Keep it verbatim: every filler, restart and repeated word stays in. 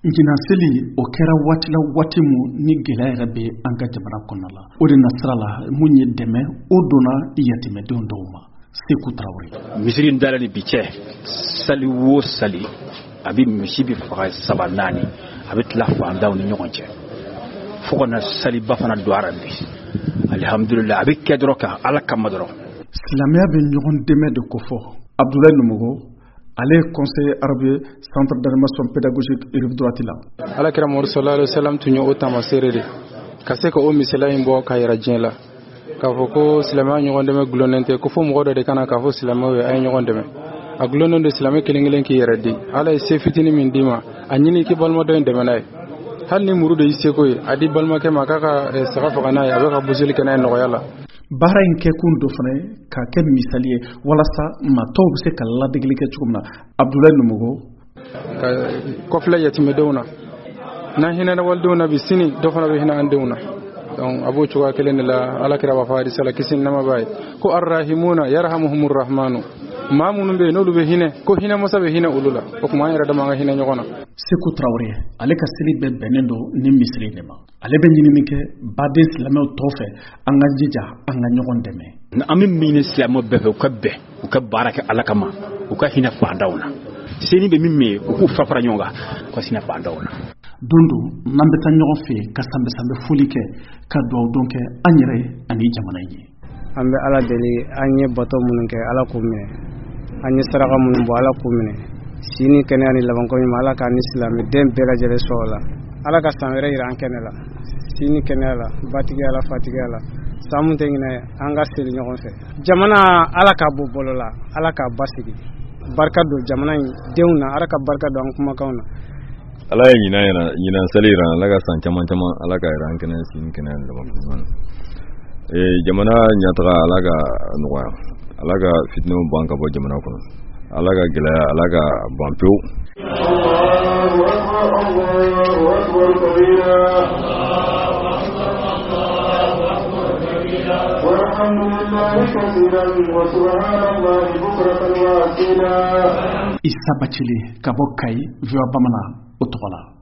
Njina seli o kɛra waati la waati mu ni gɛlɛya yɛrɛ bɛ an ka jamana kɔnɔ la. O de nasira la mun ye dɛmɛ o donna yatimɛdenw dɔw ma. Seku Tarawele. Misiri dala ni bi cɛ sali wo sali a bɛ misi bi faga saba naani a bɛ tila fandaw ni ɲɔgɔn cɛ. Fo kana saliba fana don ara bi. Alhamdulillah a bɛ kɛ dɔrɔn kan Ala kama dɔrɔn. Silamɛya bɛ ɲɔgɔn dɛmɛ de ko fɔ. Abdoulaye Numogo ale conseiller arabe centre d'animation pédagogique Rive Droite la. Ala kira Muhammad sallallahu alaihi wasallam tun ye o tamasere de ka se ka o misala in bɔ ka yira diɲɛ la k'a fɔ ko silamɛya ɲɔgɔn dɛmɛ gulonnen tɛ ko fo mɔgɔ dɔ de kana k'a fɔ silamɛw ye a ye ɲɔgɔn dɛmɛ a gulonnen don silamɛ kelen kelen k'i yɛrɛ di Ala ye se fitinin min d'i ma a ɲini k'i balima dɔ in dɛmɛ n'a ye hali ni muru de y'i seko ye a di balimakɛ ma k'a ka saga faga n'a ye a bɛ ka buseli kɛ n'a ye nɔgɔya la. Baara in kɛ kun dɔ fana ka kɛ misali ye walasa maa tɔw bɛ se ka ladegeli kɛ cogo min na. Abdoulaye Numogo ka kɔfilɛ yatimɛdenw na n'an hinɛna walidenw na bi sini dɔ fana bɛ hinɛ an denw na donc a b'o cogoya kelen de la Ala kira b'a fɔ hadisi la kisi ni nɛɛma b'a ye ko arrahimuna yarhamuhumur rahmanu maa minnu bɛ yen n'olu bɛ hinɛ ko hinɛ masa bɛ hinɛ olu la o tuma an yɛrɛ dama an ka hinɛ ɲɔgɔn na. Seku Tarawele ale ka seli bɛɛ bɛnnen don ni misiri de ma. Ale bɛ ɲinini kɛ baden silamɛw tɔw fɛ an ka jija an ka ɲɔgɔn dɛmɛ. An bɛ min ɲini silamɛw bɛɛ fɛ u ka bɛn u ka baara kɛ Ala kama u ka hinɛ fandaw la. Seni bɛ min ye u k'u fara fara ɲɔgɔn kan u ka hinɛ fandaw la. Don don n'an bɛ taa ɲɔgɔn fɛ ka sanbɛ sanbɛ foli kɛ ka dugawu don kɛ an yɛrɛ ani jamana ye. An bɛ Ala deli an ye bato minnu kɛ Ala k'u minɛ an ye saraka minnu bɔ Ala k'u minɛ sini kɛnɛya ni labanko ɲuman Ala k'a ni silamɛden bɛɛ lajɛlen sɔrɔ la Ala ka san wɛrɛ yira an kɛnɛ la sini kɛnɛya la batigiya la fatigiya la san mun tɛ ɲinɛ an ka seli ɲɔgɔn fɛ jamana Ala k'a bɔ bɔlɔ la Ala k'a basigi barika don jamana in denw na Ala ka barika don an kumakanw na. Ala ye ɲinan yɛrɛ ɲinan seli yira Ala ka san caman caman Ala ka yira an kɛnɛ sini kɛnɛya ni labanko ɲuman ee jamana ɲɛtaga Ala ka nɔgɔya Ala ka fitinaw ban ka bɔ jamana kɔnɔ Ala ka gɛlɛya Ala ka ban pewu. Isa Bacili ka bɔ Kayi, Voix Bamanan, o tɔgɔ la.